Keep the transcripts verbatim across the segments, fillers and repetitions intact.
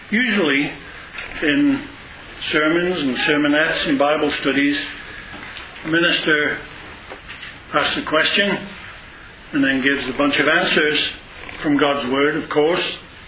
Usually in sermons and sermonettes and Bible studies, a minister asks a question and then gives a bunch of answers from God's Word, of course.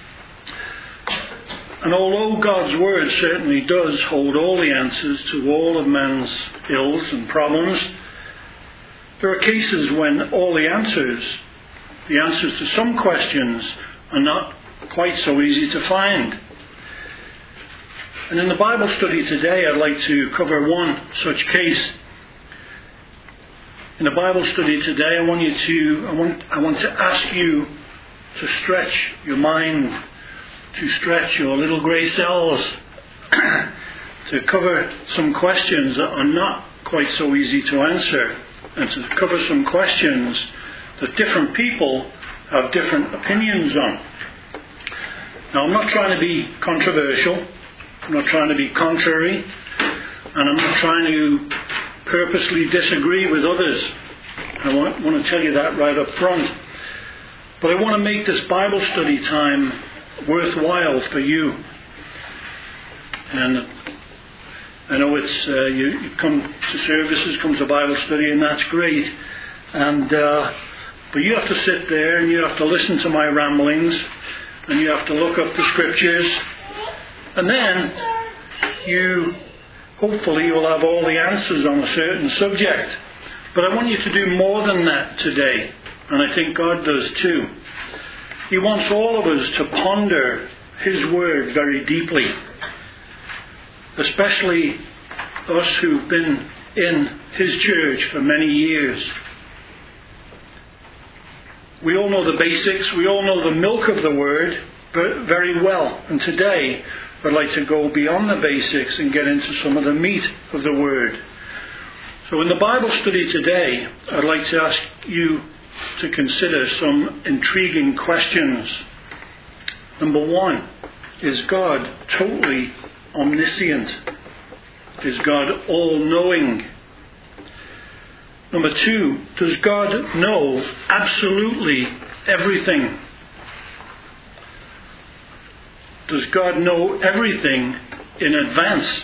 And although God's Word certainly does hold all the answers to all of man's ills and problems, there are cases when all the answers, the answers to some questions, are not quite so easy to find. And in the Bible study today, I'd like to cover one such case. In the Bible study today, I want you to, I want, I want to ask you to stretch your mind, to stretch your little grey cells, to cover some questions that are not quite so easy to answer, and to cover some questions that different people have different opinions on. Now, I'm not trying to be controversial, I'm not trying to be contrary, and I'm not trying to purposely disagree with others. I want, want to tell you that right up front. But I want to make this Bible study time worthwhile for you. And I know it's uh, you, you come to services, come to Bible study, and that's great. And uh, but you have to sit there and you have to listen to my ramblings, and you have to look up the scriptures, and then you hopefully will have all the answers on a certain subject. But I want you to do more than that today, and I think God does too. He wants all of us to ponder His Word very deeply, especially us who've been in His church for many years. We all know the basics, we all know the milk of the Word very well, and today I'd like to go beyond the basics and get into some of the meat of the Word. So in the Bible study today, I'd like to ask you to consider some intriguing questions. Number one, is God totally omniscient? Is God all-knowing? Number two, does God know absolutely everything? Does God know everything in advance?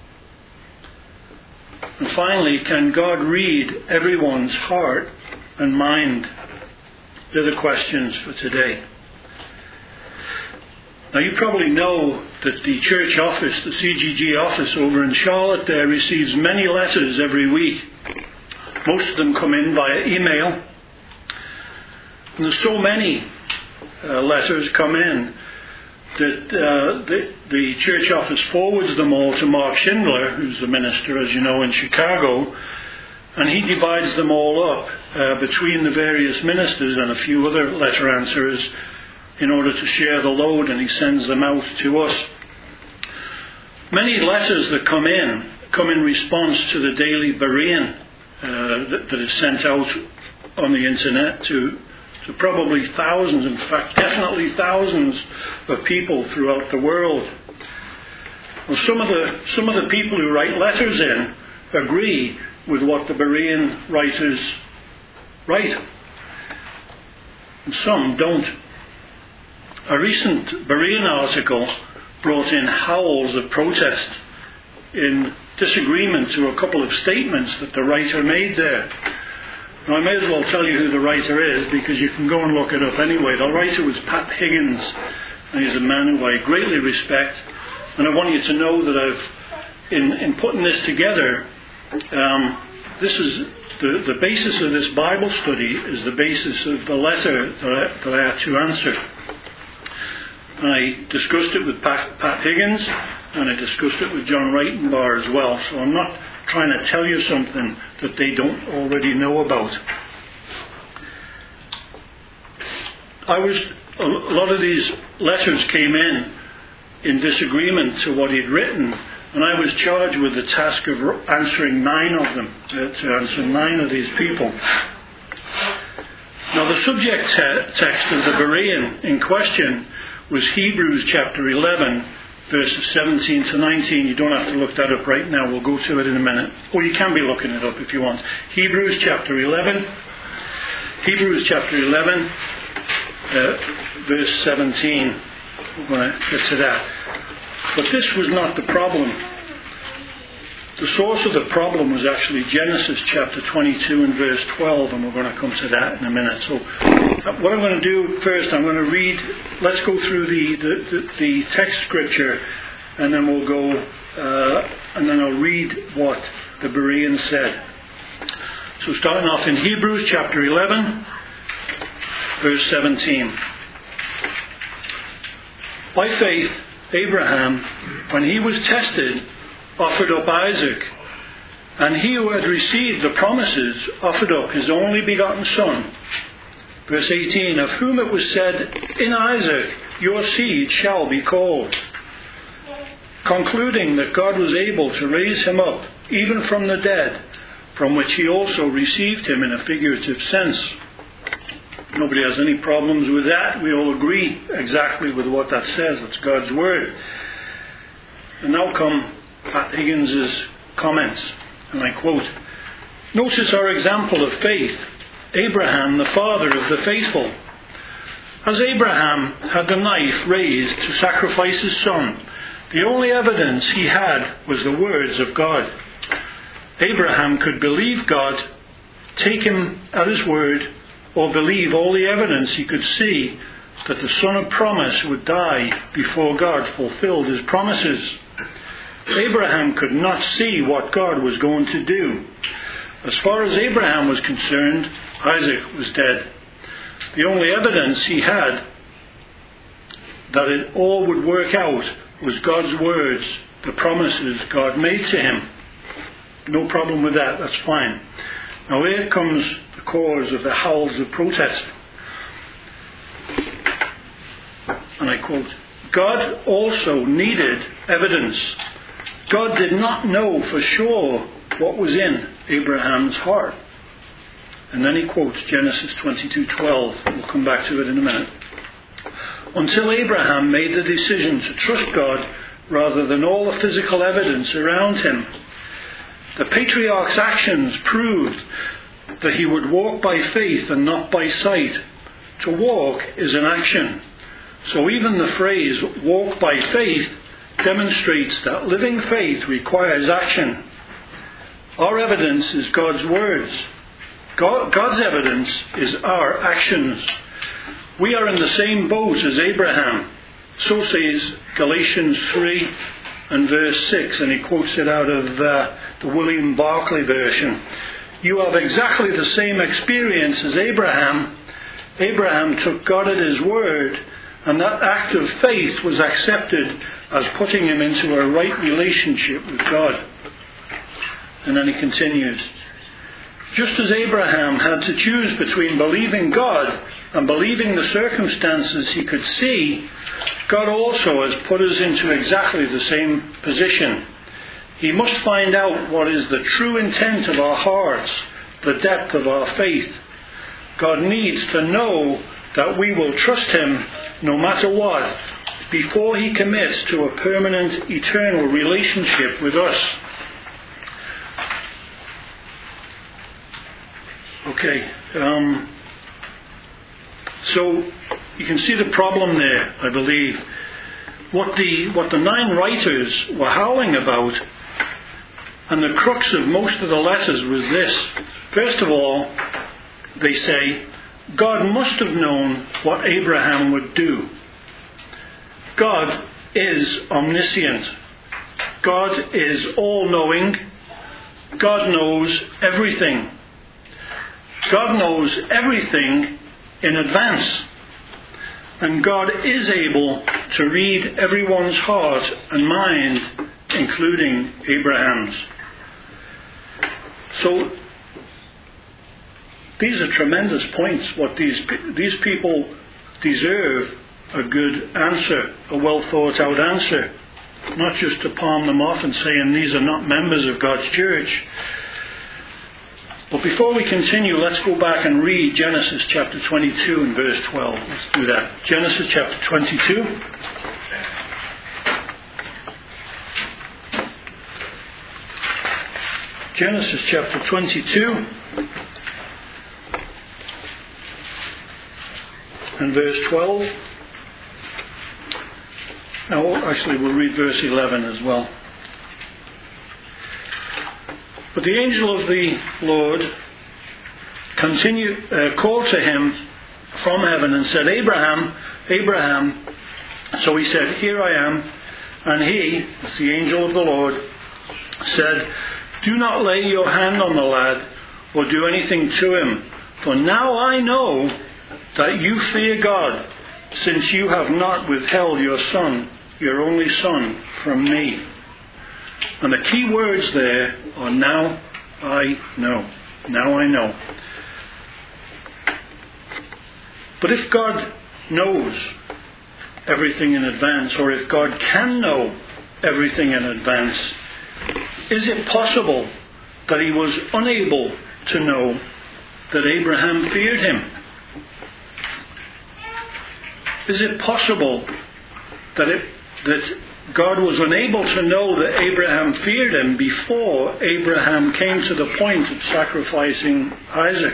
And finally, can God read everyone's heart and mind? They're the questions for today. Now, you probably know that the church office, the C G G office over in Charlotte there, receives many letters every week. Most of them come in via email. And there's so many uh, letters come in that uh, the, the church office forwards them all to Mark Schindler, who's the minister, as you know, in Chicago, and he divides them all up uh, between the various ministers and a few other letter answerers in order to share the load, and he sends them out to us. Many letters that come in come in response to the daily Berean uh, that, that is sent out on the internet to to probably thousands, in fact definitely thousands of people throughout the world. Well, some of the some of the people who write letters in agree with what the Berean writers write, and some don't. A recent Berean article brought in howls of protest in disagreement to a couple of statements that the writer made there. Now, I may as well tell you who the writer is, because you can go and look it up anyway. The writer was Pat Higgins, and he's a man who I greatly respect. And I want you to know that I've, in, in putting this together, um, this is the, the basis of this Bible study is the basis of the letter that I, that I had to answer. I discussed it with Pat, Pat Higgins, and I discussed it with John Reitenbar as well. So I'm not trying to tell you something that they don't already know about. I was a lot of these letters came in in disagreement to what he'd written, and I was charged with the task of answering nine of them, to, to answer nine of these people. Now, the subject te- text of the Berean in question was Hebrews chapter eleven, verses seventeen to nineteen. You don't have to look that up right now. We'll go to it in a minute. Or you can be looking it up if you want. Hebrews chapter eleven. Hebrews chapter eleven, uh, verse seventeen. We're going to get to that. But this was not the problem. The source of the problem was actually Genesis chapter twenty-two and verse twelve, and we're going to come to that in a minute. So what I'm going to do first, I'm going to read, let's go through the, the, the, the text scripture, and then we'll go, uh, and then I'll read what the Bereans said. So starting off in Hebrews chapter eleven, verse seventeen. By faith, Abraham, when he was tested, offered up Isaac, and he who had received the promises offered up his only begotten son. Verse eighteen, of whom it was said, in Isaac your seed shall be called, concluding that God was able to raise him up, even from the dead, from which he also received him in a figurative sense. Nobody has any problems with that. We all agree exactly with what that says. It's God's word. And now come Pat Higgins' comments, and I quote, notice our example of faith, Abraham, the father of the faithful. As Abraham had the knife raised to sacrifice his son, the only evidence he had was the words of God. Abraham could believe God, take him at his word, or believe all the evidence he could see that the son of promise would die before God fulfilled his promises. Abraham could not see what God was going to do. As far as Abraham was concerned, Isaac was dead. The only evidence he had that it all would work out was God's words, the promises God made to him. No problem with that, that's fine. Now here comes the cause of the howls of protest. And I quote, God also needed evidence. God did not know for sure what was in Abraham's heart. And then he quotes Genesis twenty-two twelve. We'll come back to it in a minute. Until Abraham made the decision to trust God rather than all the physical evidence around him. The patriarch's actions proved that he would walk by faith and not by sight. To walk is an action. So even the phrase walk by faith demonstrates that living faith requires action. Our evidence is God's words. God, God's evidence is our actions. We are in the same boat as Abraham. So says Galatians three and verse six, and he quotes it out of uh, the William Barclay version. You have exactly the same experience as Abraham. Abraham took God at his word, and that act of faith was accepted as putting him into a right relationship with God. And then he continues, just as Abraham had to choose between believing God and believing the circumstances he could see, God also has put us into exactly the same position. He must find out what is the true intent of our hearts, the depth of our faith. God needs to know that we will trust him no matter what before he commits to a permanent, eternal relationship with us. Okay, um, so you can see the problem there, I believe. What the what the nine writers were howling about, and the crux of most of the letters was this. First of all, they say, God must have known what Abraham would do. God is omniscient. God is all-knowing. God knows everything. God knows everything in advance. And God is able to read everyone's heart and mind, including Abraham's. So, these are tremendous points. What these these people deserve a good answer, a well thought out answer. Not just to palm them off and saying these are not members of God's church. But before we continue, let's go back and read Genesis chapter twenty-two and verse twelve. Let's do that. Genesis chapter twenty-two. Genesis chapter twenty-two and verse twelve. Now, actually, we'll read verse eleven as well. But the angel of the Lord continued, uh, called to him from heaven and said, Abraham, Abraham. So he said, Here I am. And he, that's the angel of the Lord, said, Do not lay your hand on the lad or do anything to him. For now I know that you fear God, since you have not withheld your son, your only son, from me. And the key words there are now I know. Now I know. But if God knows everything in advance, or if God can know everything in advance, is it possible that he was unable to know that Abraham feared him? Is it possible that it, that God was unable to know that Abraham feared him before Abraham came to the point of sacrificing Isaac?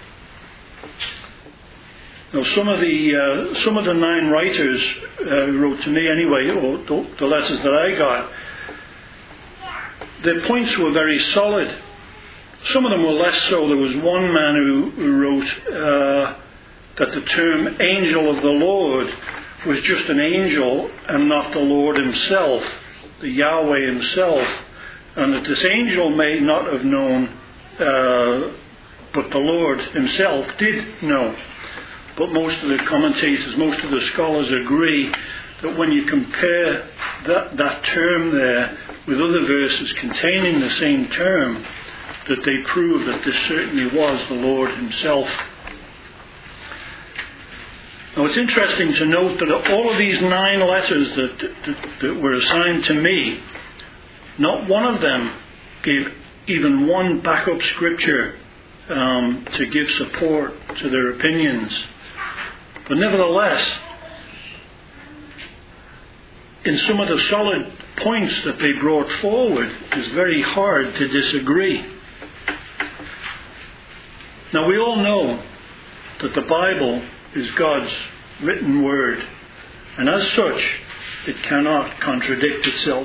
Now, some of the uh, some of the nine writers uh, who wrote to me anyway, or the, the letters that I got, their points were very solid. Some of them were less so. There was one man who, who wrote uh, that the term angel of the Lord was just an angel and not the Lord himself, the Yahweh himself, and that this angel may not have known, uh, but the Lord himself did know. But most of the commentators, most of the scholars agree that when you compare that, that term there with other verses containing the same term, that they prove that this certainly was the Lord himself. Now it's interesting to note that all of these nine letters that, that, that were assigned to me, not one of them gave even one backup scripture um, to give support to their opinions. But nevertheless, in some of the solid points that they brought forward, it's very hard to disagree. Now we all know that the Bible is God's written word, and as such, it cannot contradict itself.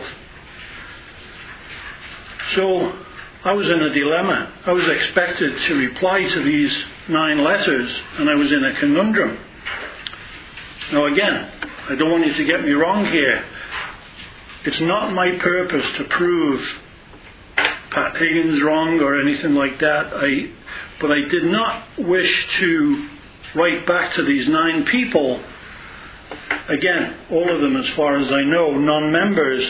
So, I was in a dilemma. I was expected to reply to these nine letters, and I was in a conundrum. Now again, I don't want you to get me wrong here. It's not my purpose to prove Pat Higgins wrong or anything like that. I, but I did not wish to write back to these nine people, again, all of them as far as I know, non-members,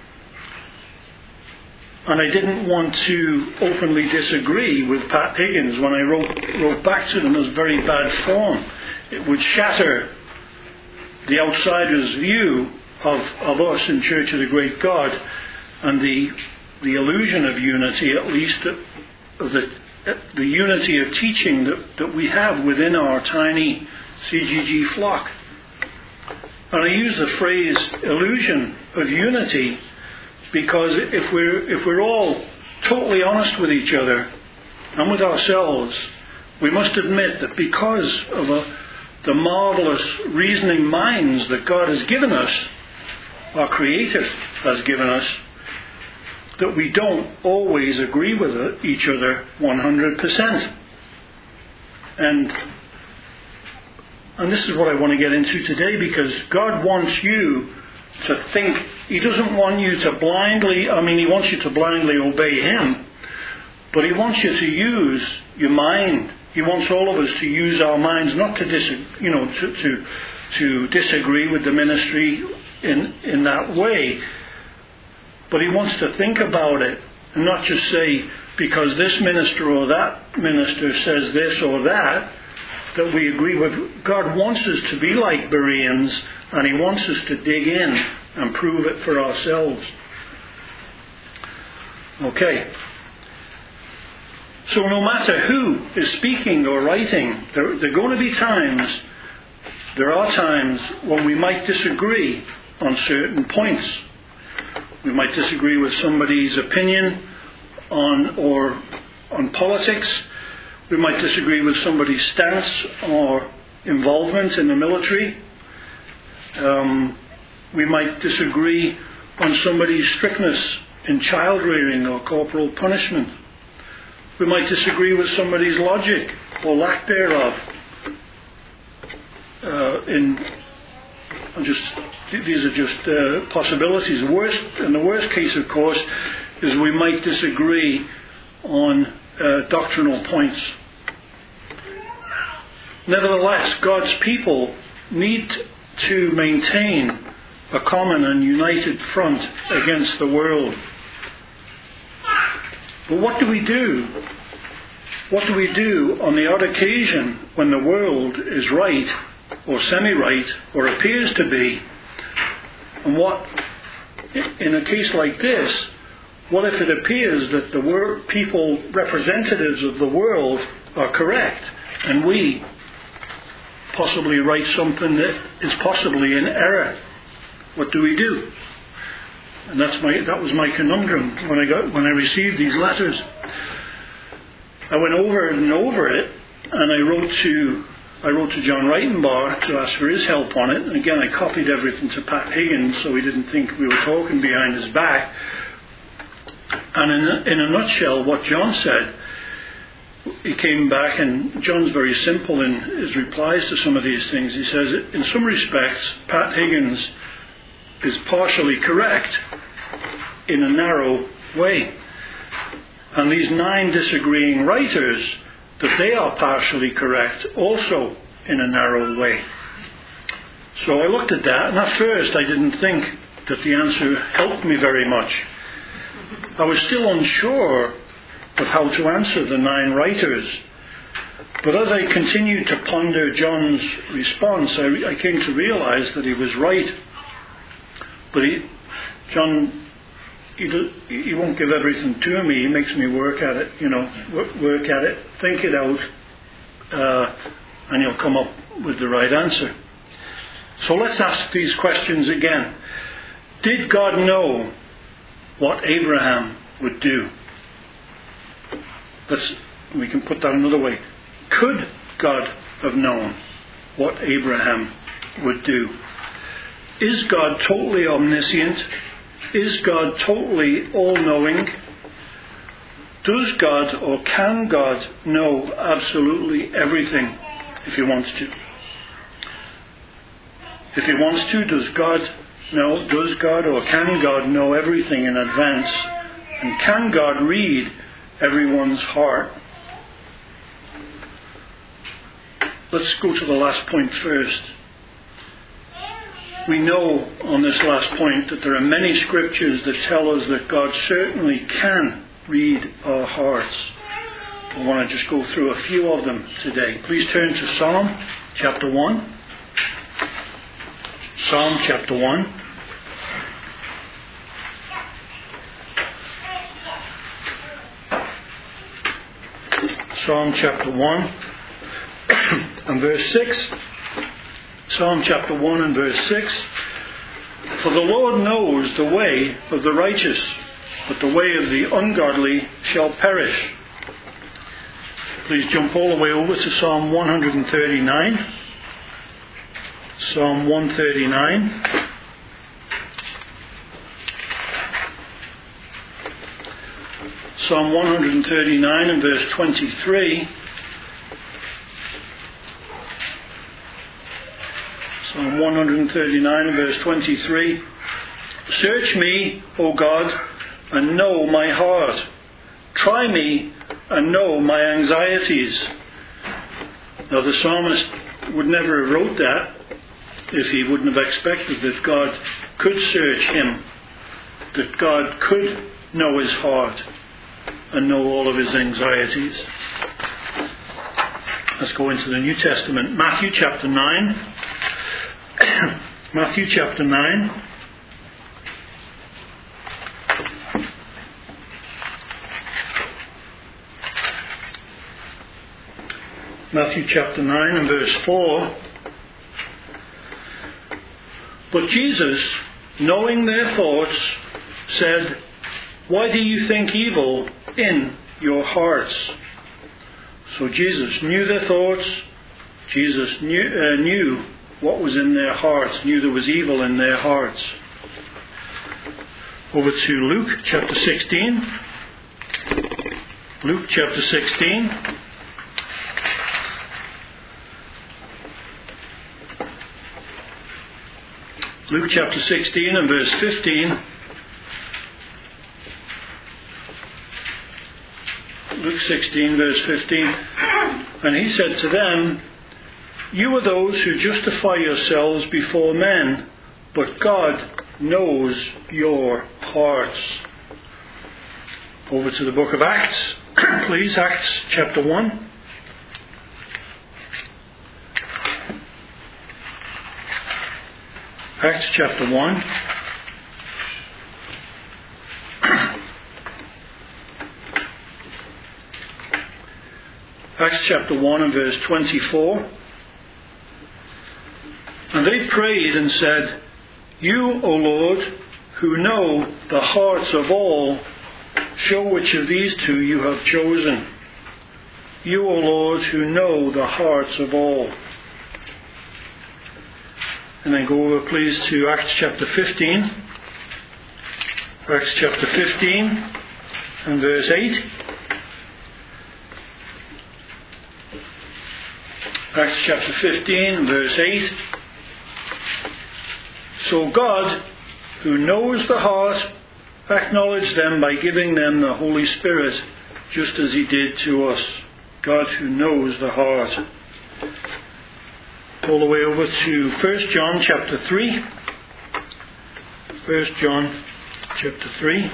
and I didn't want to openly disagree with Pat Higgins when I wrote, wrote back to them as very bad form. It would shatter the outsider's view of, of us in Church of the Great God and the the illusion of unity, at least of the the unity of teaching that, that we have within our tiny C G G flock. And I use the phrase illusion of unity because if we're if we're all totally honest with each other and with ourselves, we must admit that because of a, the marvelous reasoning minds that God has given us, our Creator has given us, that we don't always agree with each other one hundred percent. And and this is what I want to get into today, because God wants you to think. He doesn't want you to blindly, I mean, He wants you to blindly obey Him, but He wants you to use your mind. He wants all of us to use our minds, not to dis, you know, to, to, to disagree with the ministry in, in that way. But He wants to think about it and not just say, because this minister or that minister says this or that, that we agree with. God wants us to be like Bereans, and He wants us to dig in and prove it for ourselves. Okay. So no matter who is speaking or writing, there, there are going to be times, there are times when we might disagree on certain points. We might disagree with somebody's opinion on or on politics. We might disagree with somebody's stance or involvement in the military. Um, We might disagree on somebody's strictness in child rearing or corporal punishment. We might disagree with somebody's logic or lack thereof. Uh, in I'm just these are just uh, possibilities. The worst, and the worst case, of course, is we might disagree on uh, doctrinal points. Nevertheless, God's people need to maintain a common and united front against the world. But what do we do? What do we do on the odd occasion when the world is right or semi-right or appears to be? And what, in a case like this, what if it appears that the wor- people, representatives of the world, are correct and we possibly write something that is possibly in error? What do we do? And that's my that was my conundrum when I got when I received these letters. I went over and over it, and I wrote to I wrote to John Reitenbar to ask for his help on it. And again, I copied everything to Pat Higgins so he didn't think we were talking behind his back. And in a, in a nutshell, what John said, he came back, and John's very simple in his replies to some of these things. He says, in some respects, Pat Higgins is partially correct in a narrow way. And these nine disagreeing writers, that they are partially correct also in a narrow way. So I looked at that, and at first I didn't think that the answer helped me very much. I was still unsure of how to answer the nine writers. But as I continued to ponder John's response, I, I came to realize that he was right. But he, John, he, do, he won't give everything to me. He makes me work at it, you know, work, work at it, think it out, uh, and he'll come up with the right answer. So let's ask these questions again. Did God know what Abraham would do? Let's, we can put that another way. Could God have known what Abraham would do? Is God totally omniscient? Is God totally all-knowing? Does God or can God know absolutely everything if he wants to? If he wants to, does God know, does God or can God know everything in advance? And can God read everyone's heart? Let's go to the last point first. We know on this last point that there are many scriptures that tell us that God certainly can read our hearts. I want to just go through a few of them today. Please turn to Psalm chapter one. Psalm chapter one. Psalm chapter one and verse six. Psalm chapter one and verse six. For the Lord knows the way of the righteous, but the way of the ungodly shall perish. Please jump all the way over to Psalm one thirty-nine. Psalm one thirty-nine. Psalm one thirty-nine and verse twenty-three. Psalm one thirty-nine and verse twenty-three. Search me, O God, and know my heart. Try me and know my anxieties. Now the psalmist would never have wrote that if he wouldn't have expected that God could search him, that God could know his heart and know all of his anxieties. Let's go into the New Testament. Matthew chapter nine. Matthew chapter nine. Matthew chapter nine and verse four. But Jesus, knowing their thoughts, said, Why do you think evil in your hearts? So Jesus knew their thoughts. Jesus knew, uh, knew what was in their hearts, knew there was evil in their hearts. Over to Luke chapter sixteen. Luke chapter sixteen. Luke chapter sixteen and verse fifteen. Luke sixteen verse fifteen. And he said to them, "You are those who justify yourselves before men, but God knows your hearts." Over to the book of Acts, please, Acts chapter one. Acts chapter one. Acts chapter one and verse twenty-four. And they prayed and said, "You, O Lord, who know the hearts of all, show which of these two you have chosen. You, O Lord, who know the hearts of all." And then go over, please, to Acts chapter fifteen. Acts chapter fifteen and verse eight. Acts chapter fifteen, verse eight. "So God, who knows the heart, acknowledged them by giving them the Holy Spirit, just as he did to us." God who knows the heart. All the way over to First John chapter three. First John chapter three.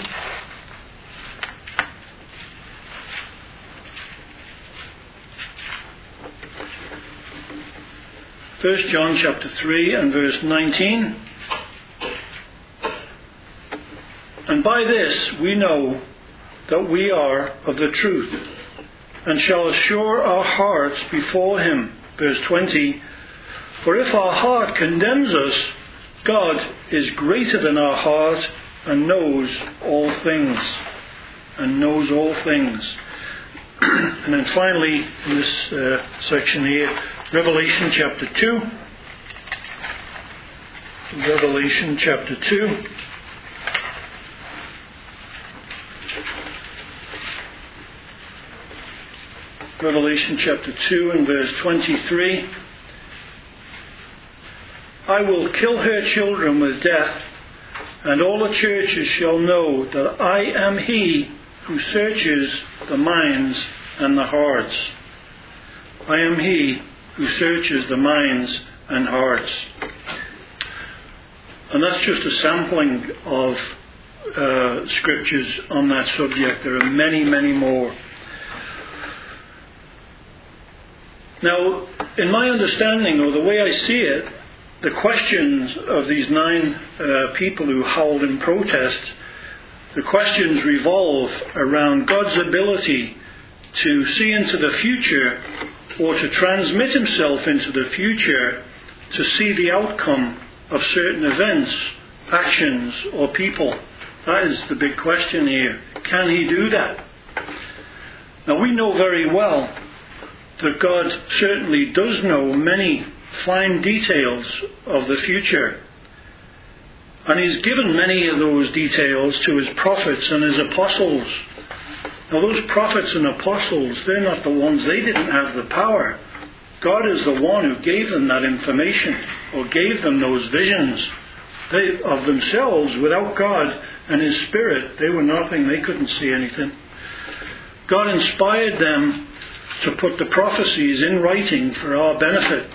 First John chapter three and verse nineteen. "And by this we know that we are of the truth, and shall assure our hearts before him." Verse twenty. "For if our heart condemns us, God is greater than our heart and knows all things." And knows all things. And then finally, in this uh, section here, Revelation chapter two. Revelation chapter two. Revelation chapter two and verse twenty-three. "I will kill her children with death, and all the churches shall know that I am he who searches the minds and the hearts." I am he who searches the minds and hearts. And that's just a sampling of uh, scriptures on that subject. There are many, many more. Now, in my understanding, or the way I see it, the questions of these nine uh, people who howled in protest, the questions revolve around God's ability to see into the future, or to transmit himself into the future, to see the outcome of certain events, actions, or people. That is the big question here. Can he do that? Now, we know very well that God certainly does know many fine details of the future. And he's given many of those details to his prophets and his apostles. Now, those prophets and apostles, they're not the ones, they didn't have the power. God is the one who gave them that information, or gave them those visions. They, of themselves, without God and his Spirit, they were nothing, they couldn't see anything. God inspired them to put the prophecies in writing for our benefit.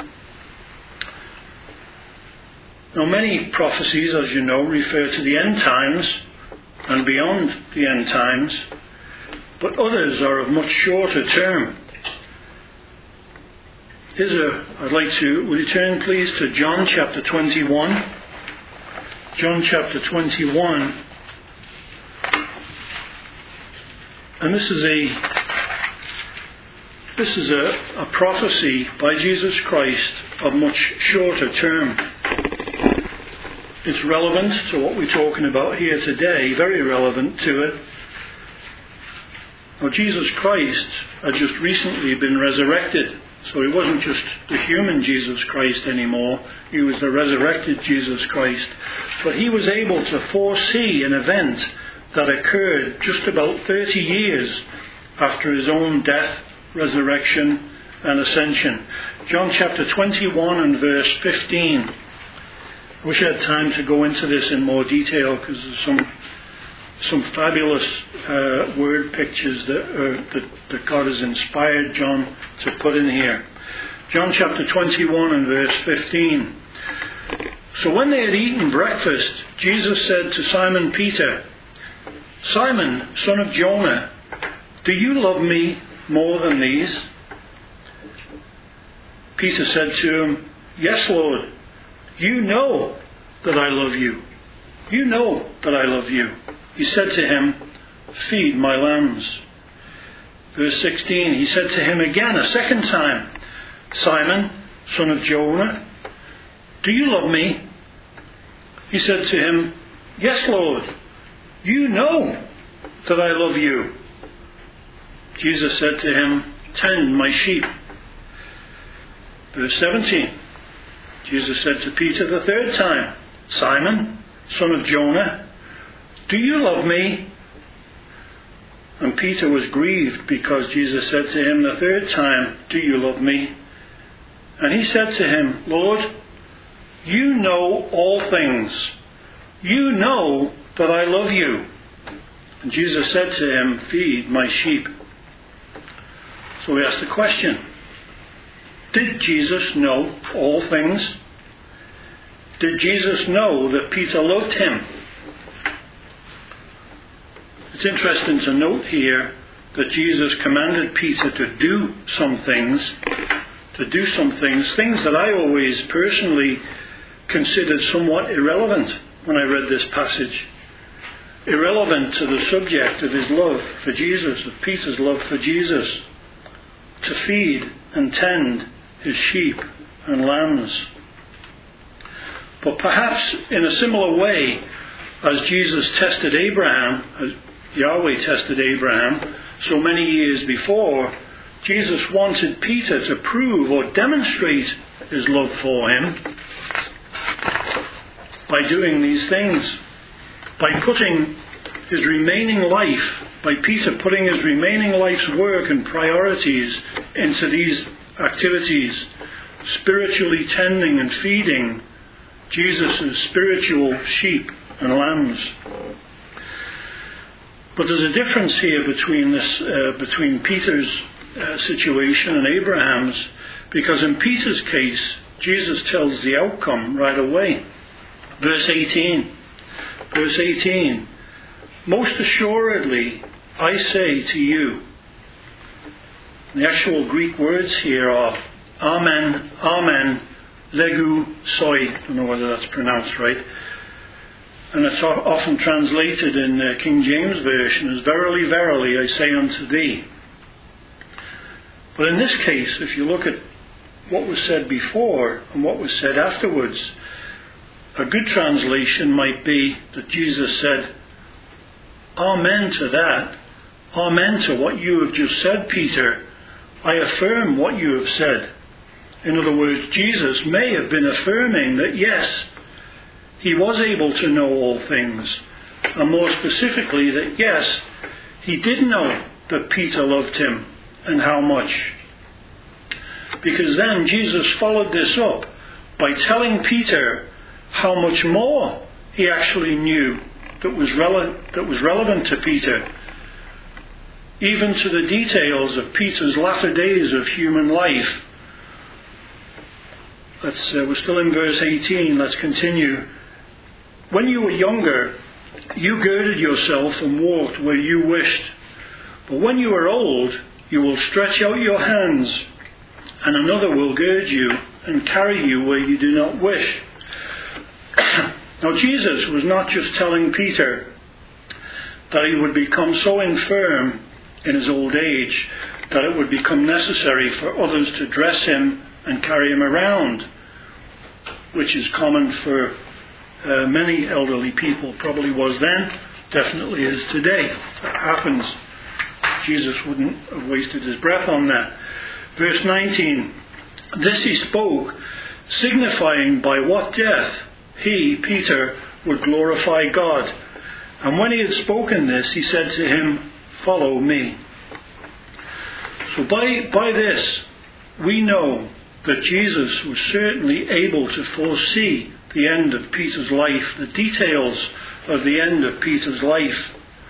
Now, many prophecies, as you know, refer to the end times and beyond the end times, but others are of much shorter term. Here's a, I'd like to, will you turn please to John chapter twenty-one. John chapter twenty-one. And this is a this is a, a prophecy by Jesus Christ of much shorter term. It's relevant to what we're talking about here today, very relevant to it. Now, Jesus Christ had just recently been resurrected So he wasn't just the human Jesus Christ anymore. He was the resurrected Jesus Christ. But he was able to foresee an event that occurred just about thirty years after his own death, resurrection, and ascension. John chapter twenty-one and verse fifteen. I wish I had time to go into this in more detail, because there's some some fabulous uh, word pictures that, uh, that, that God has inspired John to put in here. John chapter twenty-one and verse fifteen. So when they had eaten breakfast, Jesus said to Simon Peter, "Simon, son of Jonah, do you love me more than these?" Peter said to him, "Yes, Lord, you know that I love you. You know that I love you." He said to him, "Feed my lambs." Verse sixteen, he said to him again a second time, "Simon, son of Jonah, do you love me?" He said to him, "Yes, Lord, you know that I love you." Jesus said to him, "Tend my sheep." Verse seventeen, Jesus said to Peter the third time, "Simon, son of Jonah, do you love me?" And Peter was grieved because Jesus said to him the third time, "Do you love me?" And he said to him, "Lord, you know all things. You know that I love you." And Jesus said to him, "Feed my sheep." So we ask the question, did Jesus know all things? Did Jesus know that Peter loved him? It's interesting to note here that Jesus commanded Peter to do some things, to do some things, things that I always personally considered somewhat irrelevant when I read this passage. Irrelevant to the subject of his love for Jesus, of Peter's love for Jesus, to feed and tend his sheep and lambs. But perhaps in a similar way as Jesus tested Abraham, as Yahweh tested Abraham so many years before, Jesus wanted Peter to prove or demonstrate his love for him by doing these things, by putting his remaining life, by Peter putting his remaining life's work and priorities into these activities, spiritually tending and feeding Jesus' spiritual sheep and lambs. But there's a difference here between this, uh, between Peter's uh, situation and Abraham's, because in Peter's case, Jesus tells the outcome right away. Verse eighteen. Verse eighteen. "Most assuredly, I say to you." The actual Greek words here are Amen, Amen, Legu Soi. I don't know whether that's pronounced right. And it's often translated in the King James Version as "Verily, verily, I say unto thee." But in this case, if you look at what was said before and what was said afterwards, a good translation might be that Jesus said, "Amen to that. Amen to what you have just said, Peter. I affirm what you have said." In other words, Jesus may have been affirming that yes, he was able to know all things, and more specifically that yes, he did know that Peter loved him and how much. Because then Jesus followed this up by telling Peter how much more he actually knew that was, rele- that was relevant to Peter, even to the details of Peter's latter days of human life. Let's, uh, we're still in verse eighteen, let's continue. "When you were younger, you girded yourself and walked where you wished. But when you are old, you will stretch out your hands, and another will gird you and carry you where you do not wish." Now Jesus was not just telling Peter that he would become so infirm in his old age that it would become necessary for others to dress him and carry him around, which is common for uh, many elderly people, probably was then, definitely is today. That happens. Jesus wouldn't have wasted his breath on that. Verse nineteen, this he spoke, signifying by what death he, Peter, would glorify God. And when he had spoken this, he said to him, follow me. So by, by this, we know that Jesus was certainly able to foresee the end of Peter's life, the details of the end of Peter's life.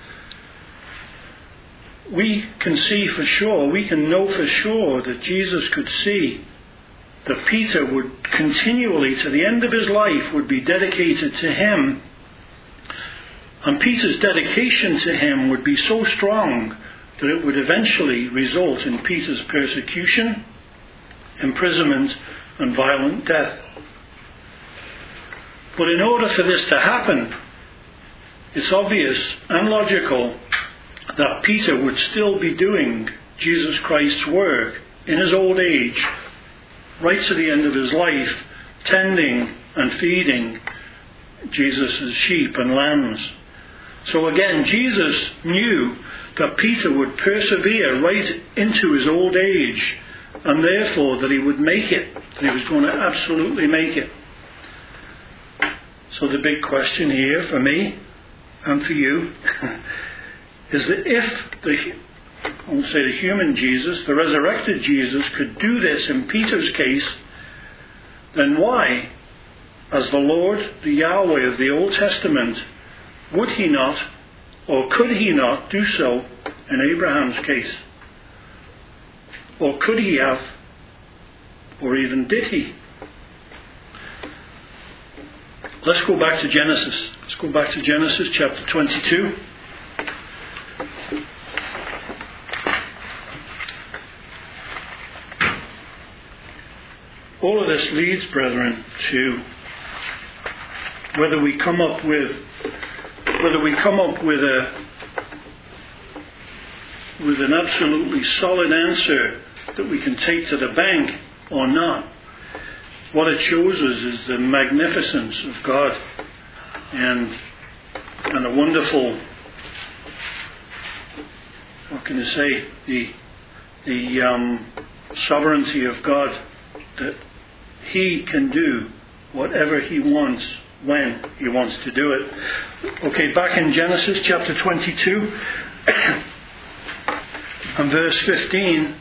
We can see for sure, we can know for sure that Jesus could see that Peter would continually, to the end of his life, would be dedicated to him. And Peter's dedication to him would be so strong that it would eventually result in Peter's persecution, imprisonment, and violent death. But in order for this to happen, it's obvious and logical that Peter would still be doing Jesus Christ's work in his old age, right to the end of his life, tending and feeding Jesus' sheep and lambs. So again, Jesus knew that Peter would persevere right into his old age, and therefore that he would make it, that he was going to absolutely make it. So the big question here for me and for you is that if the, I won't say the human Jesus, the resurrected Jesus could do this in Peter's case, then why, as the Lord, the Yahweh of the Old Testament, would he not, or could he not do so in Abraham's case? Or could he have, or even did he? Let's go back to Genesis. Let's go back to Genesis chapter twenty-two. All of this leads, brethren, to whether we come up with whether we come up with a with an absolutely solid answer that we can take to the bank or not. What it shows us is the magnificence of God and and the wonderful, what can I say, the the um, sovereignty of God, that he can do whatever he wants when he wants to do it. Okay, back in Genesis chapter twenty-two and verse fifteen.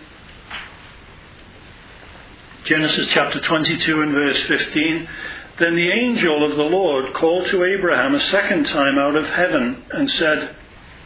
Genesis chapter twenty-two and verse fifteen. Then the angel of the Lord called to Abraham a second time out of heaven and said,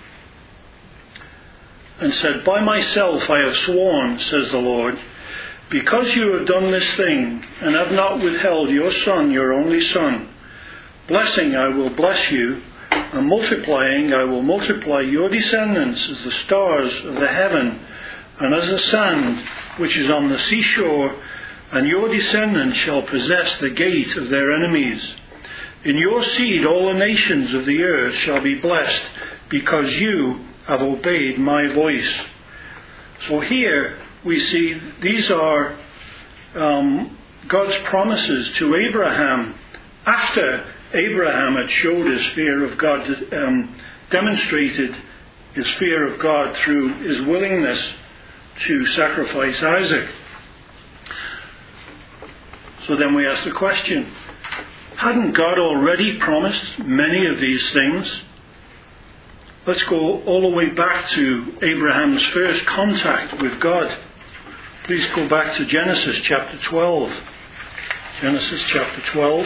and said, by myself I have sworn, says the Lord, because you have done this thing and have not withheld your son, your only son, blessing I will bless you, and multiplying I will multiply your descendants as the stars of the heaven and as the sand which is on the seashore, and your descendants shall possess the gate of their enemies. In your seed all the nations of the earth shall be blessed, because you have obeyed my voice. So here we see these are um, God's promises to Abraham after Abraham had showed his fear of God, um, demonstrated his fear of God through his willingness to sacrifice Isaac. So then we ask the question, hadn't God already promised many of these things? Let's go all the way back to Abraham's first contact with God. Please go back to Genesis chapter twelve. Genesis chapter twelve.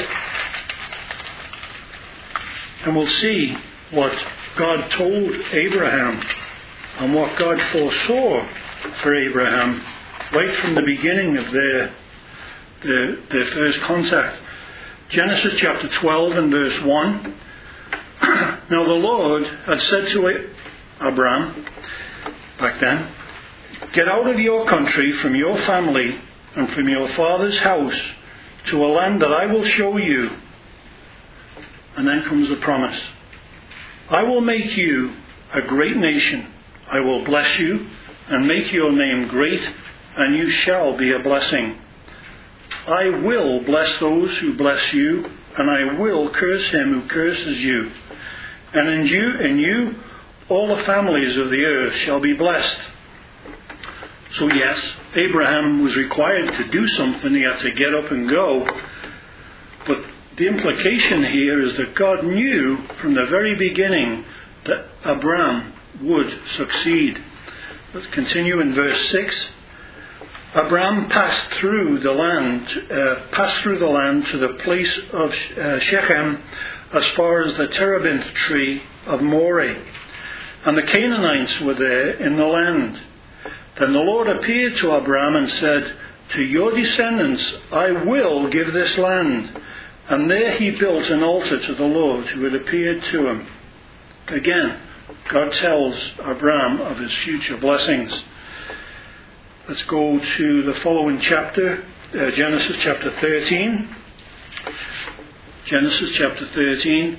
And we'll see what God told Abraham and what God foresaw for Abraham right from the beginning of their, their, their first contact. Genesis chapter twelve and verse one. Now the Lord had said to Abraham, back then, get out of your country, from your family, and from your father's house, to a land that I will show you. And then comes the promise. I will make you a great nation. I will bless you and make your name great, and you shall be a blessing. I will bless those who bless you, and I will curse him who curses you. And in you, in you, all the families of the earth shall be blessed. So yes, Abraham was required to do something. He had to get up and go. But the implication here is that God knew from the very beginning that Abraham would succeed. Let's continue in verse six. Abraham passed through the land, uh, passed through the land to the place of uh, Shechem, as far as the terebinth tree of Moreh, and the Canaanites were there in the land. Then the Lord appeared to Abraham and said, "To your descendants I will give this land." And there he built an altar to the Lord who had appeared to him. Again, God tells Abraham of his future blessings. Let's go to the following chapter, uh, Genesis chapter thirteen. Genesis chapter thirteen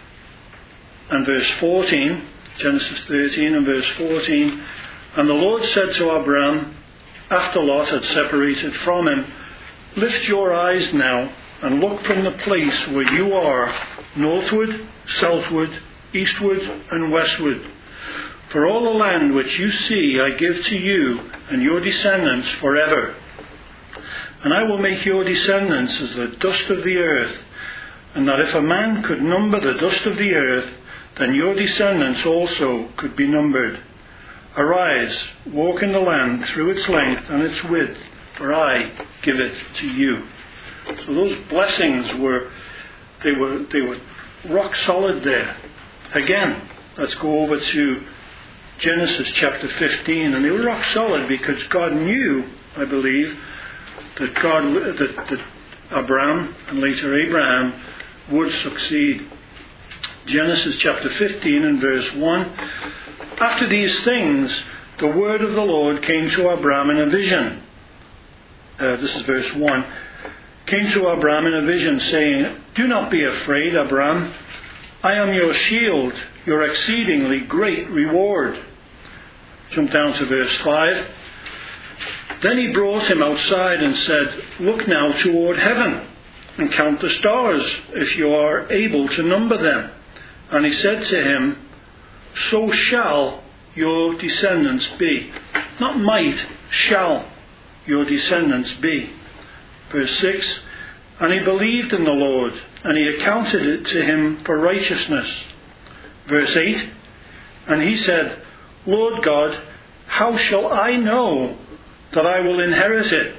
and verse fourteen. Genesis thirteen and verse fourteen. And the Lord said to Abraham, after Lot had separated from him, "Lift your eyes now and look from the place where you are, northward, southward, eastward, and westward. For all the land which you see I give to you and your descendants forever. And I will make your descendants as the dust of the earth, and that if a man could number the dust of the earth, then your descendants also could be numbered. Arise, walk in the land through its length and its width, for I give it to you." So those blessings were, they were, they were rock solid there. Again, let's go over to Genesis chapter fifteen, and they were rock solid because God knew, I believe, that God, that, that Abraham and later Abraham would succeed. Genesis chapter fifteen and verse one. After these things, the word of the Lord came to Abraham in a vision. Uh, this is verse one. Came to Abraham in a vision, saying, "Do not be afraid, Abraham. I am your shield, your exceedingly great reward." Jump down to verse five. Then he brought him outside and said, "Look now toward heaven and count the stars, if you are able to number them." And he said to him, "So shall your descendants be." Not might, shall your descendants be. Verse six. And he believed in the Lord, and he accounted it to him for righteousness. Verse eight. And he said, "Lord God, how shall I know that I will inherit it?"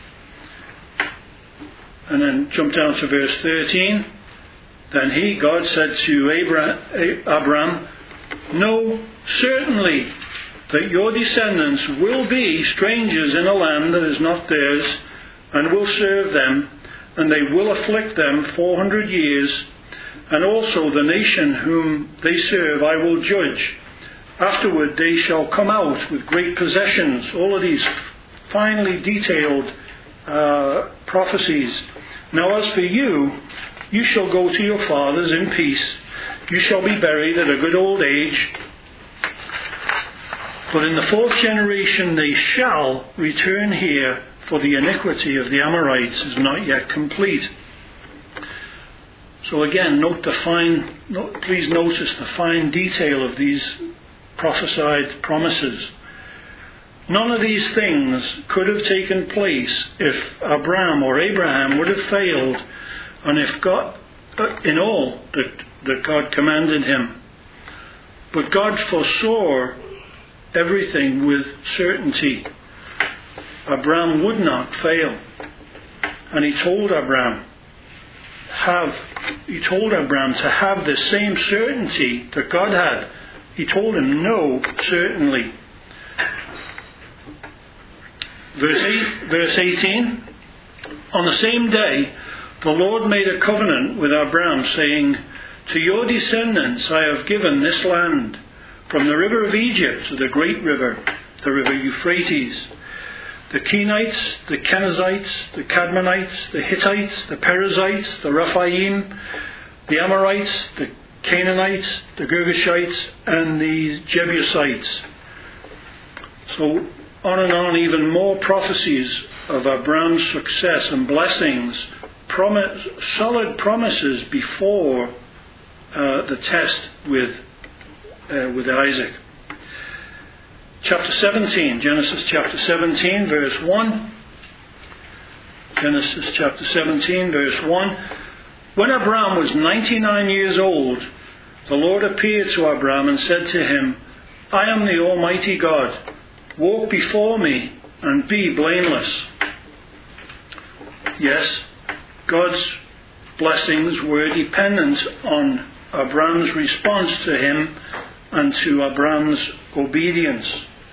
And then jump down to verse thirteen. Then he, God, said to Abraham, "Know certainly that your descendants will be strangers in a land that is not theirs, and will serve them, and they will afflict them four hundred years, and also the nation whom they serve I will judge. Afterward they shall come out with great possessions." All of these finely detailed uh, prophecies. "Now as for you, you shall go to your fathers in peace. You shall be buried at a good old age. But in the fourth generation they shall return here, for the iniquity of the Amorites is not yet complete." So again, note the fine, note, please notice the fine detail of these prophesied promises. None of these things could have taken place if Abraham or Abraham would have failed, and if God, in all that, that God commanded him. But God foresaw everything with certainty. Abraham would not fail. And he told Abraham, have, he told Abraham to have the same certainty that God had. He told him, "No, certainly." Verse eight, verse eighteen. On the same day, the Lord made a covenant with Abraham, saying, "To your descendants I have given this land, from the river of Egypt to the great river, the river Euphrates, the Kenites, the Kenizzites, the Cadmonites, the Hittites, the Perizzites, the Rephaim, the Amorites, the Canaanites, the Girgashites, and the Jebusites." So on and on, even more prophecies of Abraham's success and blessings, promise, solid promises before uh, the test with uh, with Isaac. chapter seventeen, Genesis chapter seventeen, verse one. Genesis chapter seventeen, verse one. When Abram was ninety-nine years old, the Lord appeared to Abram and said to him, I am the Almighty God. Walk before me and be blameless. Yes, God's blessings were dependent on Abram's response to him and to Abram's obedience.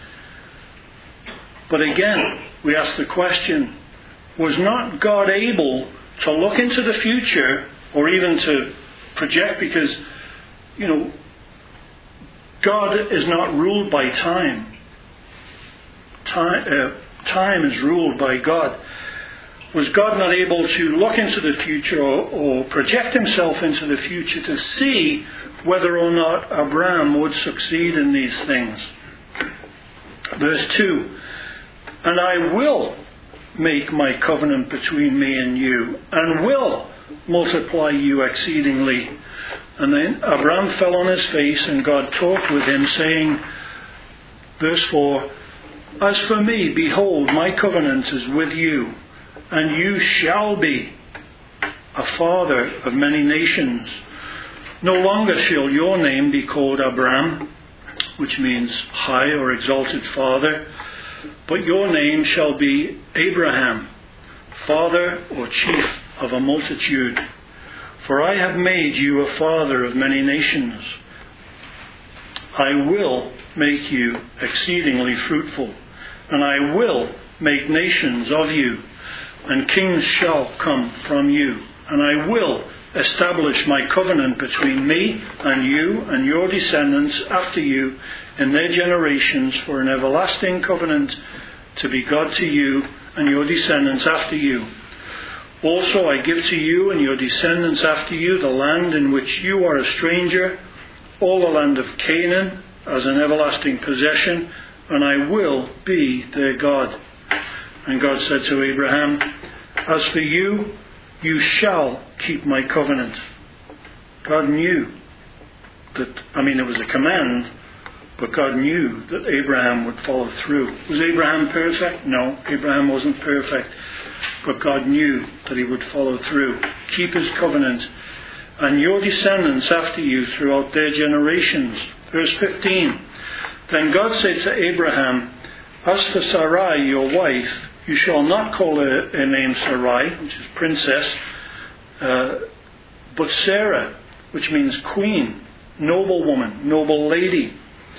But again, we ask the question, was not God able to look into the future or even to project? Because, you know, God is not ruled by time. Time, uh, time is ruled by God. Was God not able to look into the future or, or project himself into the future to see whether or not Abram would succeed in these things? Verse two, and I will make my covenant between me and you, and will multiply you exceedingly. And then Abram fell on his face, and God talked with him, saying, verse four, as for me, behold, my covenant is with you, and you shall be a father of many nations. No longer shall your name be called Abram, which means high or exalted father, but your name shall be Abraham, father or chief of a multitude. For I have made you a father of many nations. I will make you exceedingly fruitful, and I will make nations of you, and kings shall come from you. And I will establish my covenant between me and you and your descendants after you in their generations for an everlasting covenant to be God to you and your descendants after you. Also I give to you and your descendants after you the land in which you are a stranger, all the land of Canaan as an everlasting possession, and I will be their God. And God said to Abraham, as for you, you shall keep my covenant. God knew that, I mean, it was a command, but God knew that Abraham would follow through. Was Abraham perfect? No, Abraham wasn't perfect. But God knew that he would follow through. Keep his covenant. And your descendants after you throughout their generations. Verse fifteen. Then God said to Abraham, as for Sarai, your wife, you shall not call her, her name Sarai, which is princess, uh, but Sarah, which means queen, noble woman, noble lady.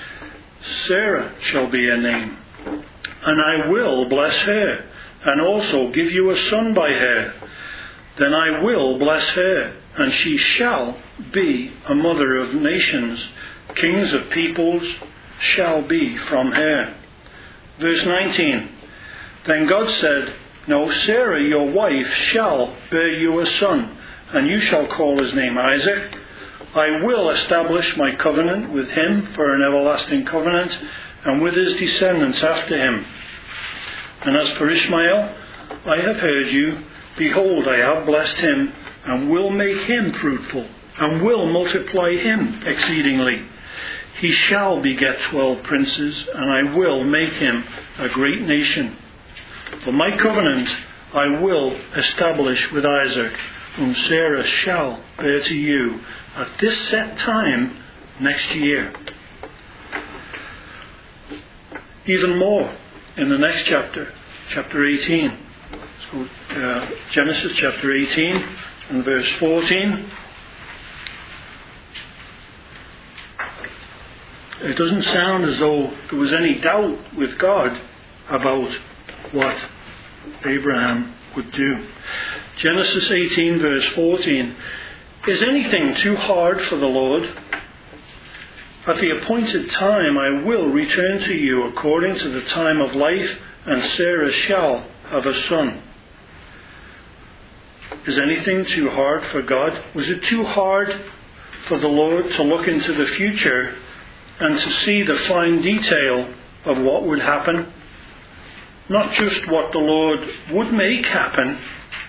Sarah shall be her name. And I will bless her, and also give you a son by her. Then I will bless her, and she shall be a mother of nations. Kings of peoples shall be from her. Verse nineteen. Then God said, no, Sarah, your wife, shall bear you a son, and you shall call his name Isaac. I will establish my covenant with him for an everlasting covenant, and with his descendants after him. And as for Ishmael, I have heard you. Behold, I have blessed him, and will make him fruitful, and will multiply him exceedingly. He shall beget twelve princes, and I will make him a great nation. For my covenant I will establish with Isaac, whom Sarah shall bear to you at this set time next year. Even more in the next chapter, chapter eighteen. So, uh, Genesis chapter eighteen and verse fourteen. It doesn't sound as though there was any doubt with God about what Abraham would do. Genesis eighteen verse fourteen. Is anything too hard for the Lord? At the appointed time I will return to you according to the time of life, and Sarah shall have a son. Is anything too hard for God? Was it too hard for the Lord to look into the future and to see the fine detail of what would happen? Not just what the Lord would make happen,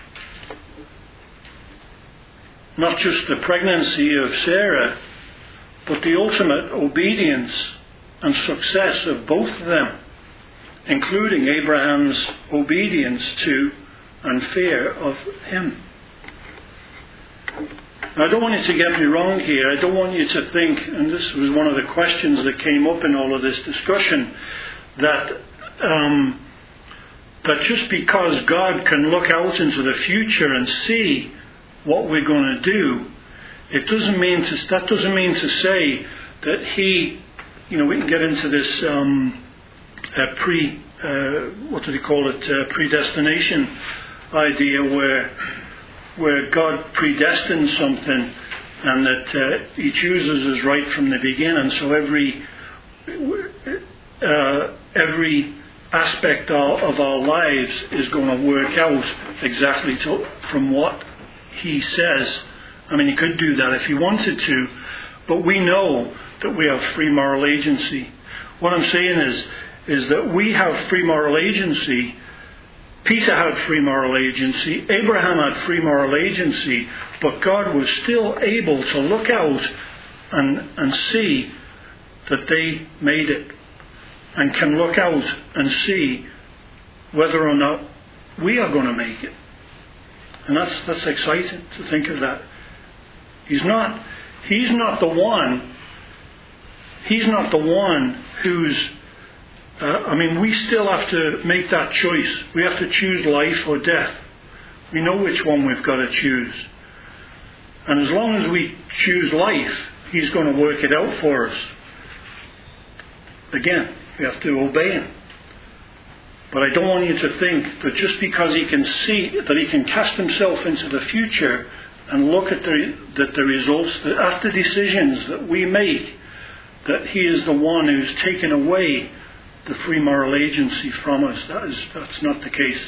not just the pregnancy of Sarah, but the ultimate obedience and success of both of them, including Abraham's obedience to and fear of him. Now, I don't want you to get me wrong here. I don't want you to think, and this was one of the questions that came up in all of this discussion, that um, that just because God can look out into the future and see what we're going to do, it doesn't mean to, that doesn't mean to say that he, you know, we can get into this um, uh, pre, uh, what do they call it, uh, predestination idea where where God predestines something and that uh, he chooses us right from the beginning. So every uh, every aspect of, of our lives is going to work out exactly to, from what he says. I mean, he could do that if he wanted to, but we know that we have free moral agency. What I'm saying is, is that we have free moral agency. Peter had free moral agency. Abraham had free moral agency, but God was still able to look out and, and see that they made it, and can look out and see whether or not we are going to make it. And that's that's exciting to think of that. He's not he's not the one he's not the one who's uh, I mean, we still have to make that choice. We have to choose life or death. We know which one we've got to choose. And as long as we choose life, he's going to work it out for us. Again, we have to obey him. But I don't want you to think that just because he can see, that he can cast himself into the future and look at the, that the results, that at the decisions that we make, that he is the one who's taken away the free moral agency from us. That is, that's not the case.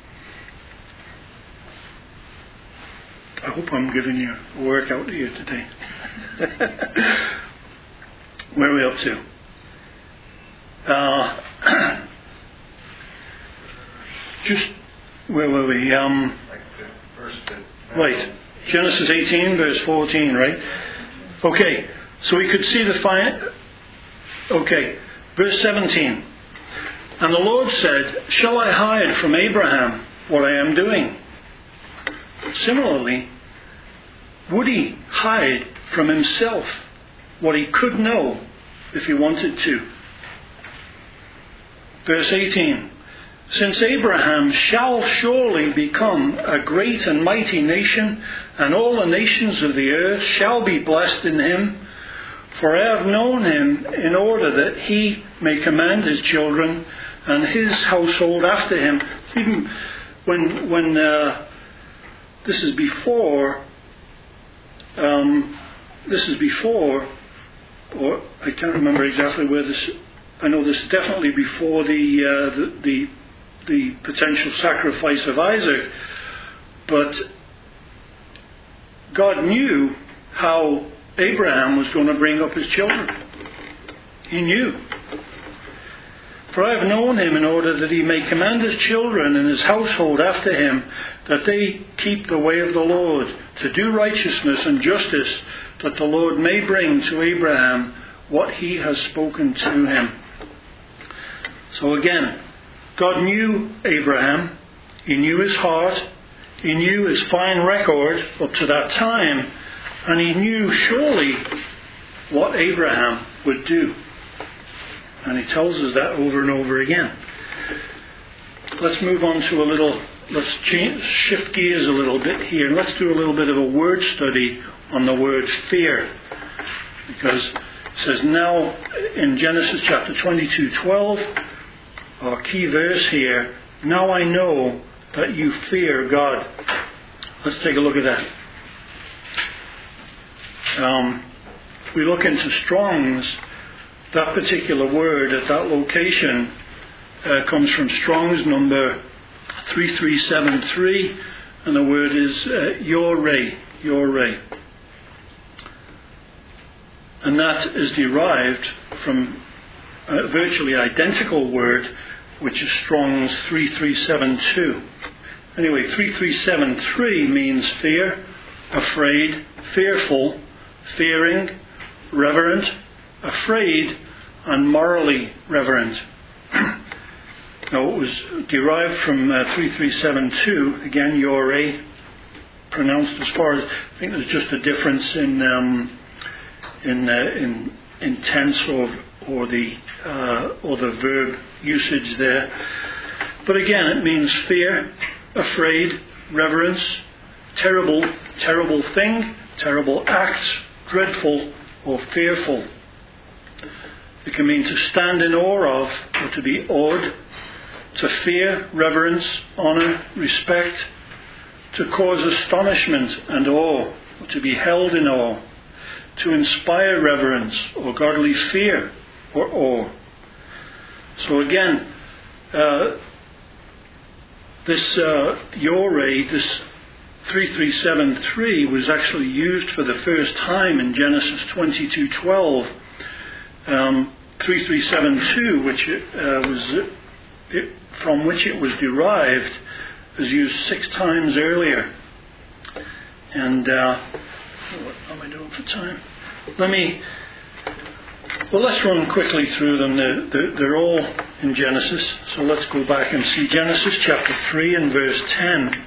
I hope I'm giving you a workout here today. Where are we up to? Uh, just, where were we? Um, right. Genesis eighteen, verse fourteen, right? Okay. So we could see the fine. Okay. Verse seventeen. And the Lord said, shall I hide from Abraham what I am doing? Similarly, would he hide from himself what he could know if he wanted to? Verse eighteen. Since Abraham shall surely become a great and mighty nation, and all the nations of the earth shall be blessed in him, for I have known him in order that he may command his children and his household after him. Even when when uh, this is before, um, this is before, or I can't remember exactly where this. I know this is definitely before the uh, the, the the potential sacrifice of Isaac, but God knew how Abraham was going to bring up his children. He knew. For I have known him in order that he may command his children and his household after him, that they keep the way of the Lord, to do righteousness and justice, that the Lord may bring to Abraham what he has spoken to him. So again, God knew Abraham. He knew his heart. He knew his fine record up to that time. And he knew surely what Abraham would do. And he tells us that over and over again. Let's move on to a little, let's change, shift gears a little bit here. And let's do a little bit of a word study on the word fear. Because it says now in Genesis chapter twenty-two twelve, our key verse here, now I know that you fear God. Let's take a look at that. Um, if we look into Strong's, that particular word at that location uh, comes from Strong's number three three seven three, and the word is uh, yoreh, yoreh. And that is derived from a virtually identical word, which is Strong's three three seven two. Anyway, three three seven three means fear, afraid, fearful, fearing, reverent, afraid, and morally reverent. Now, it was derived from uh, three three seven two, again, Yoreh, pronounced as far as, I think there's just a difference in um, in, uh, in in tense or or the uh, or the verb usage there. But again, it means fear, afraid, reverence, terrible, terrible thing, terrible act, dreadful or fearful. It can mean to stand in awe of, or to be awed, to fear, reverence, honour, respect, to cause astonishment and awe, or to be held in awe, to inspire reverence or godly fear or awe. So again, uh, this uh, Yoreh, this three three seven three, was actually used for the first time in Genesis twenty-two twelve. Um, three three seven two, which uh, was it, from which it was derived, was used six times earlier. And uh, what am I doing for time? Let me. Well, let's run quickly through them. They're, they're, they're all in Genesis. So let's go back and see Genesis chapter three and verse ten.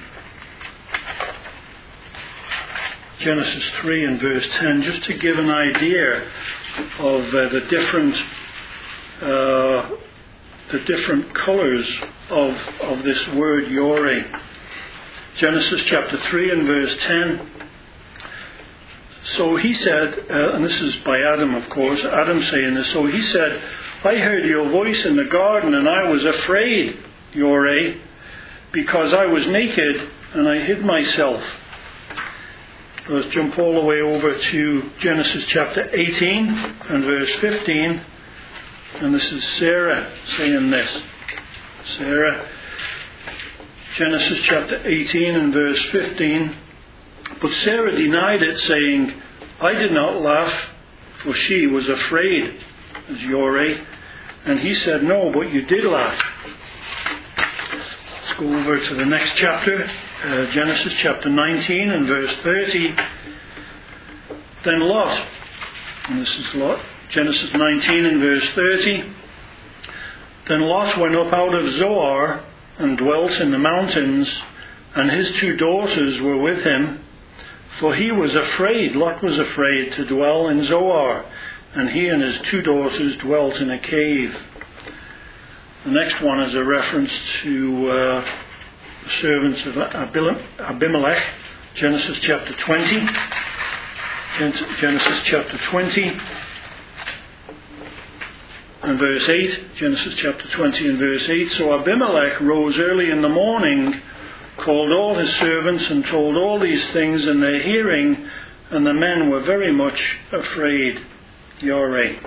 Genesis three and verse ten, just to give an idea of uh, the different uh, the different colours of of this word Yoreh. Genesis chapter three and verse ten. So he said, uh, and this is by Adam, of course, Adam saying this, so he said, I heard your voice in the garden and I was afraid, Yoreh, because I was naked and I hid myself. Let's jump all the way over to Genesis chapter eighteen and verse fifteen. And this is Sarah saying this. Sarah, Genesis chapter eighteen and verse fifteen. But Sarah denied it, saying, I did not laugh, for she was afraid, as Yoreh. And he said, no, but you did laugh. Let's go over to the next chapter, uh, Genesis chapter nineteen and verse thirty. Then Lot, and this is Lot, Genesis nineteen and verse thirty. Then Lot went up out of Zoar and dwelt in the mountains, and his two daughters were with him. For he was afraid, Lot was afraid to dwell in Zoar, and he and his two daughters dwelt in a cave. The next one is a reference to uh, the servants of Abimelech, Genesis chapter twenty. Genesis chapter twenty and verse eight. Genesis chapter twenty and verse eight. So Abimelech rose early in the morning, called all his servants and told all these things in their hearing, and the men were very much afraid. Yoreh.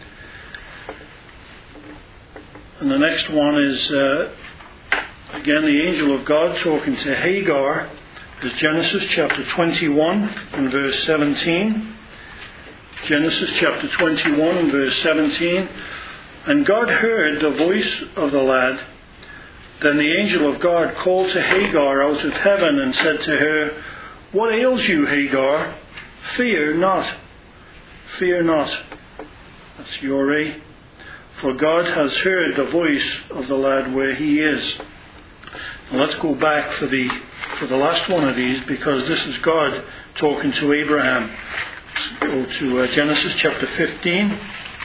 And the next one is uh, again the angel of God talking to Hagar. Is Genesis chapter twenty-one and verse seventeen. Genesis chapter twenty-one and verse seventeen. And God heard the voice of the lad. Then the angel of God called to Hagar out of heaven and said to her, What ails you, Hagar? Fear not. Fear not. That's Yoreh. For God has heard the voice of the lad where he is. Now let's go back for the for the last one of these, because this is God talking to Abraham. Let's go to uh, Genesis chapter fifteen.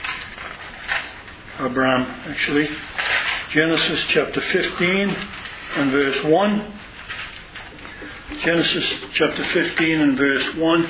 Abraham, actually. Genesis chapter fifteen and verse one. Genesis chapter fifteen and verse one.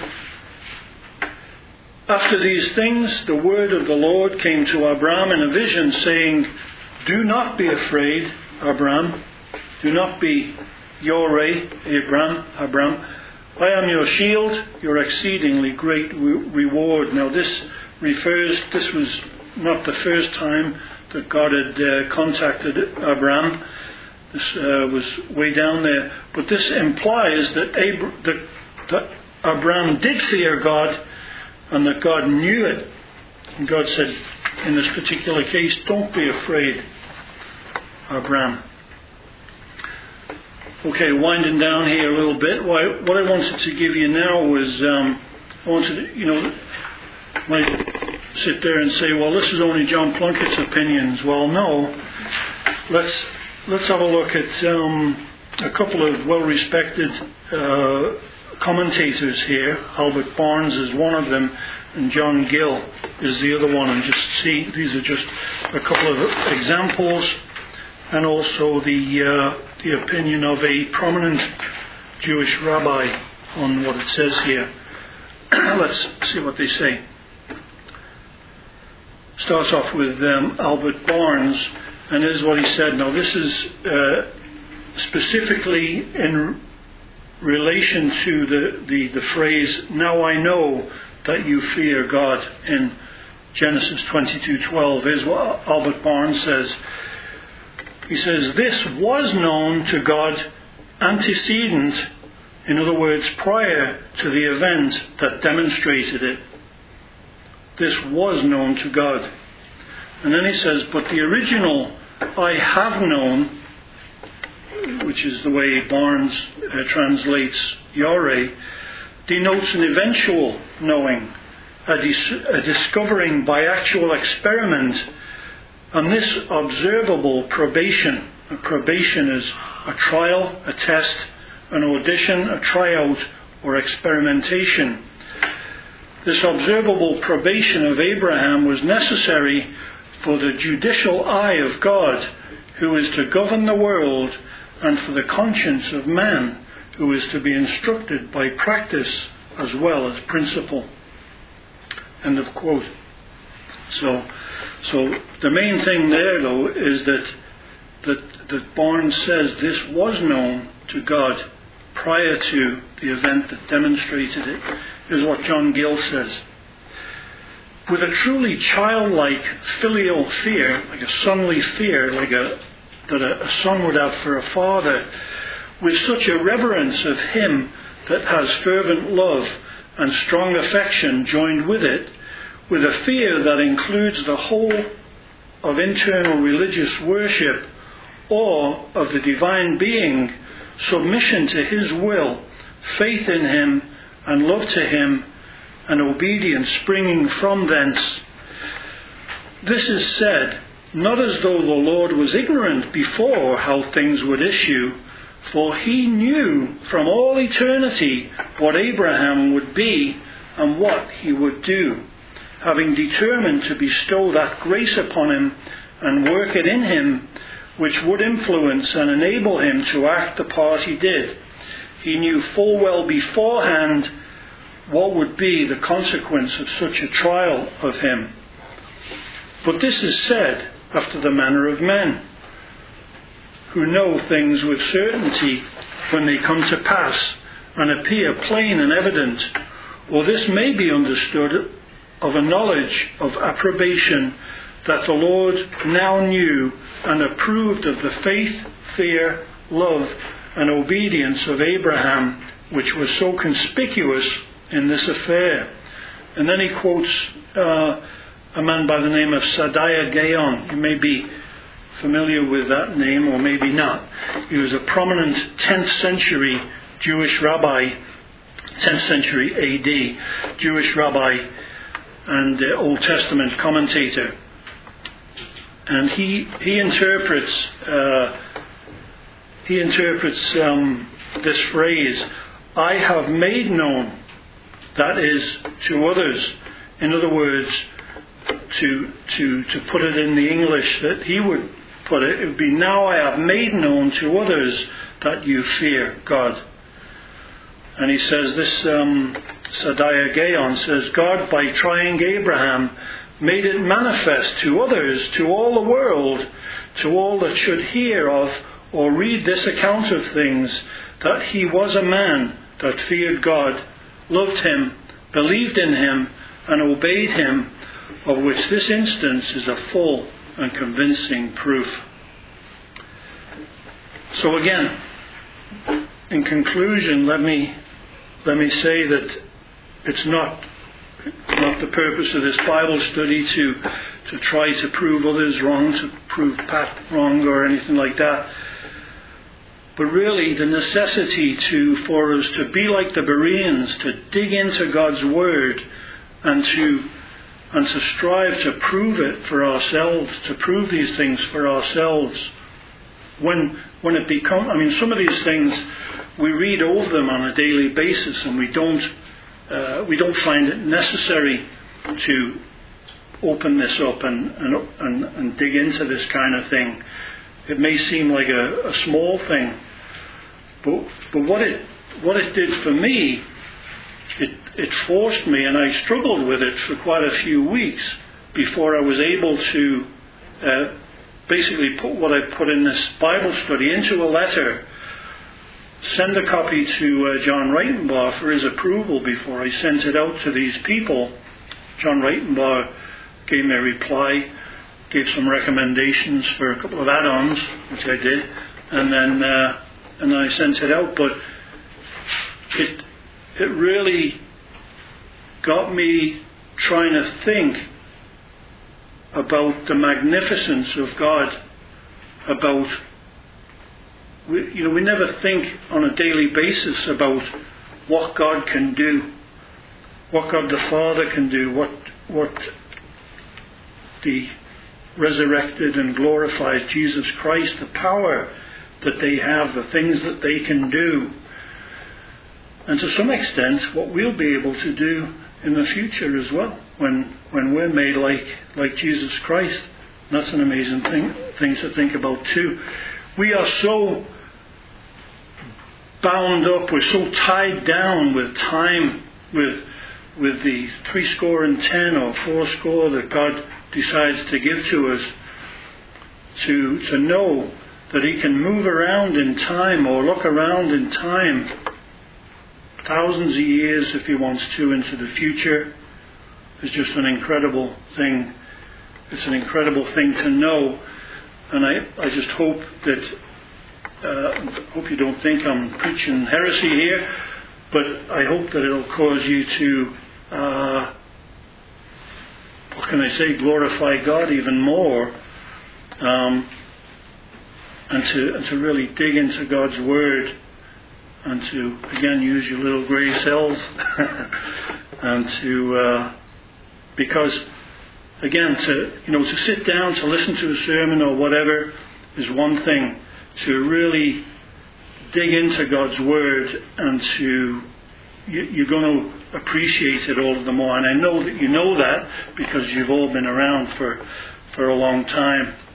After these things, the word of the Lord came to Abraham in a vision, saying, Do not be afraid, Abraham. Do not be Yoreh, Abraham, Abraham. I am your shield, your exceedingly great reward. Now this refers, this was not the first time that God had uh, contacted Abraham. This uh, was way down there. But this implies that, Ab- that, that Abraham did fear God, and that God knew it. And God said, in this particular case, don't be afraid, Abraham. Okay, winding down here a little bit. What I wanted to give you now was, um, I wanted to, you know, my sit there and say, well, this is only John Plunkett's opinions. Well, no. Let's let's have a look at um, a couple of well-respected uh, commentators here. Albert Barnes is one of them, and John Gill is the other one. And just see, these are just a couple of examples, and also the uh, the opinion of a prominent Jewish rabbi on what it says here. Let's see what they say. Starts off with um, Albert Barnes, and this is what he said. Now, this is uh, specifically in relation to the, the, the phrase, now I know that you fear God, in Genesis twenty-two twelve. Is what Albert Barnes says. He says, this was known to God antecedent, in other words, prior to the event that demonstrated it. This was known to God. And then he says, but the original I have known, which is the way Barnes uh, translates Yore, denotes an eventual knowing, a, dis- a discovering by actual experiment, and this observable probation. A probation is a trial, a test, an audition, a tryout, or experimentation. This observable probation of Abraham was necessary for the judicial eye of God, who is to govern the world, and for the conscience of man, who is to be instructed by practice as well as principle. End of quote. So, so the main thing there, though, is that that that Barnes says this was known to God prior to the event that demonstrated it, is what John Gill says. With a truly childlike filial fear, like a sonly fear, like a that a, a son would have for a father, with such a reverence of him that has fervent love and strong affection joined with it, with a fear that includes the whole of internal religious worship, awe of the divine being, submission to his will, faith in him, and love to him, and obedience springing from thence. This is said, not as though the Lord was ignorant before how things would issue, for he knew from all eternity what Abraham would be and what he would do, having determined to bestow that grace upon him and work it in him, which would influence and enable him to act the part he did. He knew full well beforehand what would be the consequence of such a trial of him. But this is said after the manner of men, who know things with certainty when they come to pass and appear plain and evident, or this may be understood of a knowledge of approbation that the Lord now knew and approved of the faith, fear, love, and obedience of Abraham, which was so conspicuous in this affair. And then he quotes uh, a man by the name of Sadiah Gaon. You may be familiar with that name, or maybe not. He was a prominent tenth century Jewish rabbi, tenth century A D, Jewish rabbi and uh, Old Testament commentator. And he he interprets uh, he interprets um, this phrase, I have made known, that is, to others. In other words, to to to put it in the English that he would put it, it would be, now I have made known to others that you fear God. And he says this, um, Sadiah Gaon says, God, by trying Abraham, made it manifest to others, to all the world, to all that should hear of or read this account of things, that he was a man that feared God, loved him, believed in him, and obeyed him, of which this instance is a full and convincing proof. So again, in conclusion, let me let me say that it's not not the purpose of this Bible study to to try to prove others wrong, to prove Pat wrong or anything like that. But really the necessity to for us to be like the Bereans, to dig into God's Word and to and to strive to prove it for ourselves, to prove these things for ourselves. When when it becomes, I mean, some of these things, we read over them on a daily basis, and we don't uh, we don't find it necessary to open this up and, and and and dig into this kind of thing. It may seem like a, a small thing, but but what it what it did for me, it it forced me, and I struggled with it for quite a few weeks before I was able to uh, basically put what I put in this Bible study into a letter, send a copy to uh, John Reitenbaugh for his approval before I sent it out to these people. John Reitenbaugh gave me a reply, gave some recommendations for a couple of add-ons, which I did, and then uh, and I sent it out. But it it really got me trying to think about the magnificence of God, about, we, you know, we never think on a daily basis about what God can do, what God the Father can do, what what the resurrected and glorified Jesus Christ, the power that they have, the things that they can do, and to some extent what we'll be able to do in the future as well, when when we're made like like Jesus Christ. And that's an amazing thing thing to think about too. We are so bound up, we're so tied down with time, with with the three score and ten or four score that God decides to give to us, to to know that He can move around in time or look around in time thousands of years if He wants to into the future is just an incredible thing. It's an incredible thing to know, and I, I just hope that uh, hope you don't think I'm preaching heresy here, but I hope that it'll cause you to uh, what can I say, glorify God even more, um, and to and to really dig into God's Word, and to again use your little grey cells, and to uh, because again to you know to sit down to listen to a sermon or whatever is one thing. To really dig into God's Word and to you, you're going to appreciate it all the more. And I know that you know that because you've all been around for for a long time.